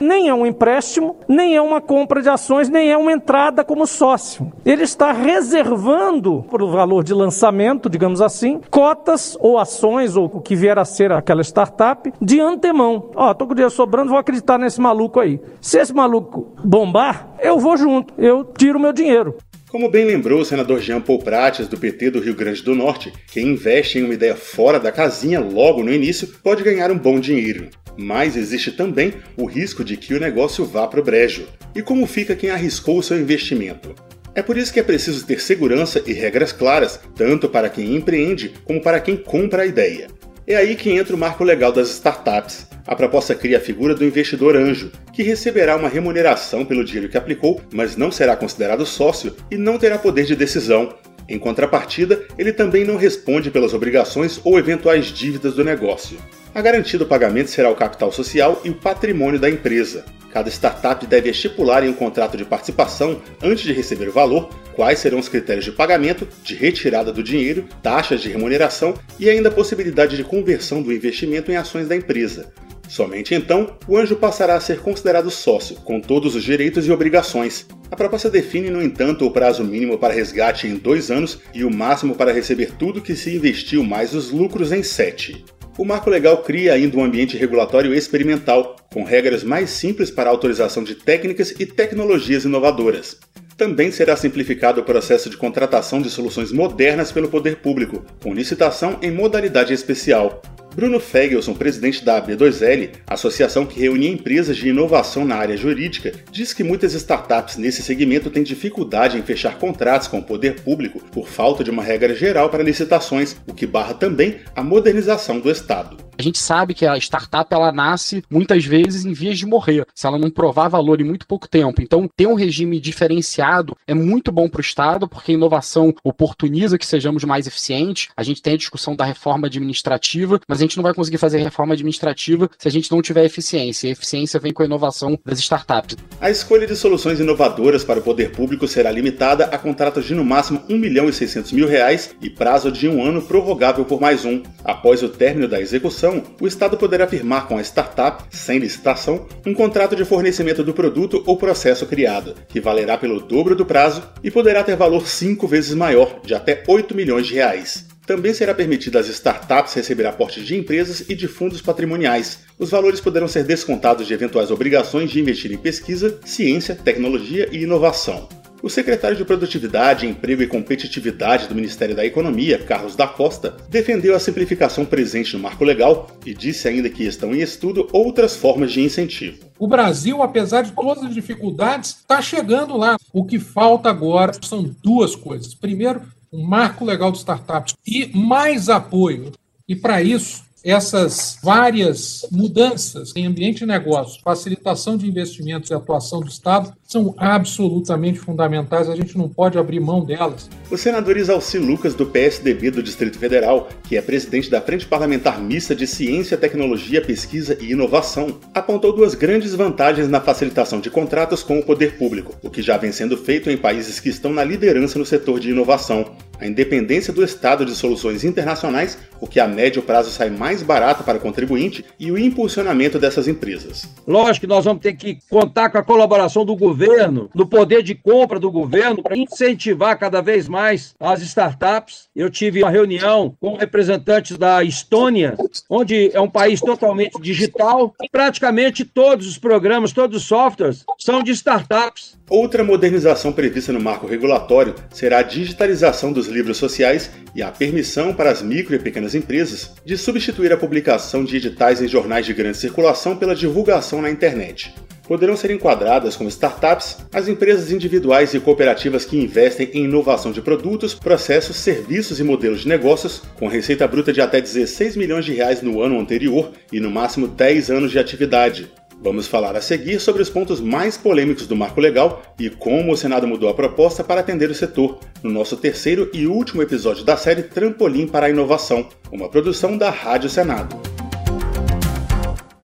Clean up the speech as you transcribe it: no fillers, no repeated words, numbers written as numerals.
Nem é um empréstimo, nem é uma compra de ações, nem é uma entrada como sócio. Ele está reservando, por valor de lançamento, digamos assim, cotas ou ações, ou o que vier a ser aquela startup, de antemão. Estou com o dinheiro sobrando, vou acreditar nesse maluco aí. Se esse maluco bombar, eu vou junto, eu tiro meu dinheiro. Como bem lembrou o senador Jean Paul Prates, do PT do Rio Grande do Norte, quem investe em uma ideia fora da casinha logo no início pode ganhar um bom dinheiro. Mas existe também o risco de que o negócio vá para o brejo. E como fica quem arriscou o seu investimento? É por isso que é preciso ter segurança e regras claras, tanto para quem empreende como para quem compra a ideia. É aí que entra o marco legal das startups. A proposta cria a figura do investidor anjo, que receberá uma remuneração pelo dinheiro que aplicou, mas não será considerado sócio e não terá poder de decisão. Em contrapartida, ele também não responde pelas obrigações ou eventuais dívidas do negócio. A garantia do pagamento será o capital social e o patrimônio da empresa. Cada startup deve estipular em um contrato de participação, antes de receber o valor, quais serão os critérios de pagamento, de retirada do dinheiro, taxas de remuneração e ainda a possibilidade de conversão do investimento em ações da empresa. Somente então, o anjo passará a ser considerado sócio, com todos os direitos e obrigações. A proposta define, no entanto, o prazo mínimo para resgate em 2 anos e o máximo para receber tudo que se investiu mais os lucros em 7. O marco legal cria ainda um ambiente regulatório experimental, com regras mais simples para a autorização de técnicas e tecnologias inovadoras. Também será simplificado o processo de contratação de soluções modernas pelo poder público, com licitação em modalidade especial. Bruno Fegelson, presidente da AB2L, associação que reúne empresas de inovação na área jurídica, diz que muitas startups nesse segmento têm dificuldade em fechar contratos com o poder público por falta de uma regra geral para licitações, o que barra também a modernização do Estado. A gente sabe que a startup ela nasce muitas vezes em vias de morrer, se ela não provar valor em muito pouco tempo. Então, ter um regime diferenciado é muito bom para o Estado, porque a inovação oportuniza que sejamos mais eficientes. A gente tem a discussão da reforma administrativa, mas a gente não vai conseguir fazer reforma administrativa se a gente não tiver eficiência. E a eficiência vem com a inovação das startups. A escolha de soluções inovadoras para o poder público será limitada a contratos de no máximo R$1.600.000 e prazo de 1 ano prorrogável por mais 1. Após o término da execução, o Estado poderá firmar com a startup, sem licitação, um contrato de fornecimento do produto ou processo criado, que valerá pelo dobro do prazo e poderá ter valor 5 vezes maior, de até R$8 milhões. Também será permitido às startups receber aportes de empresas e de fundos patrimoniais. Os valores poderão ser descontados de eventuais obrigações de investir em pesquisa, ciência, tecnologia e inovação. O secretário de Produtividade, Emprego e Competitividade do Ministério da Economia, Carlos da Costa, defendeu a simplificação presente no marco legal e disse ainda que estão em estudo outras formas de incentivo. O Brasil, apesar de todas as dificuldades, está chegando lá. O que falta agora são 2 coisas. Primeiro, um marco legal de startups e mais apoio. E para isso, essas várias mudanças em ambiente de negócios, facilitação de investimentos e atuação do Estado são absolutamente fundamentais, a gente não pode abrir mão delas. O senador Isalci Lucas, do PSDB do Distrito Federal, que é presidente da Frente Parlamentar Mista de Ciência, Tecnologia, Pesquisa e Inovação, apontou 2 grandes vantagens na facilitação de contratos com o poder público, o que já vem sendo feito em países que estão na liderança no setor de inovação. A independência do Estado de soluções internacionais, o que a médio prazo sai mais barato para o contribuinte, e o impulsionamento dessas empresas. Lógico que nós vamos ter que contar com a colaboração do governo, do poder de compra do governo, para incentivar cada vez mais as startups. Eu tive uma reunião com representantes da Estônia, onde é um país totalmente digital. Praticamente todos os programas, todos os softwares são de startups. Outra modernização prevista no marco regulatório será a digitalização dos livros sociais e a permissão para as micro e pequenas empresas de substituir a publicação de editais em jornais de grande circulação pela divulgação na internet. Poderão ser enquadradas como startups as empresas individuais e cooperativas que investem em inovação de produtos, processos, serviços e modelos de negócios, com receita bruta de até R$16 milhões no ano anterior e no máximo 10 anos de atividade. Vamos falar a seguir sobre os pontos mais polêmicos do marco legal e como o Senado mudou a proposta para atender o setor, no nosso 3º e último episódio da série Trampolim para a Inovação, uma produção da Rádio Senado.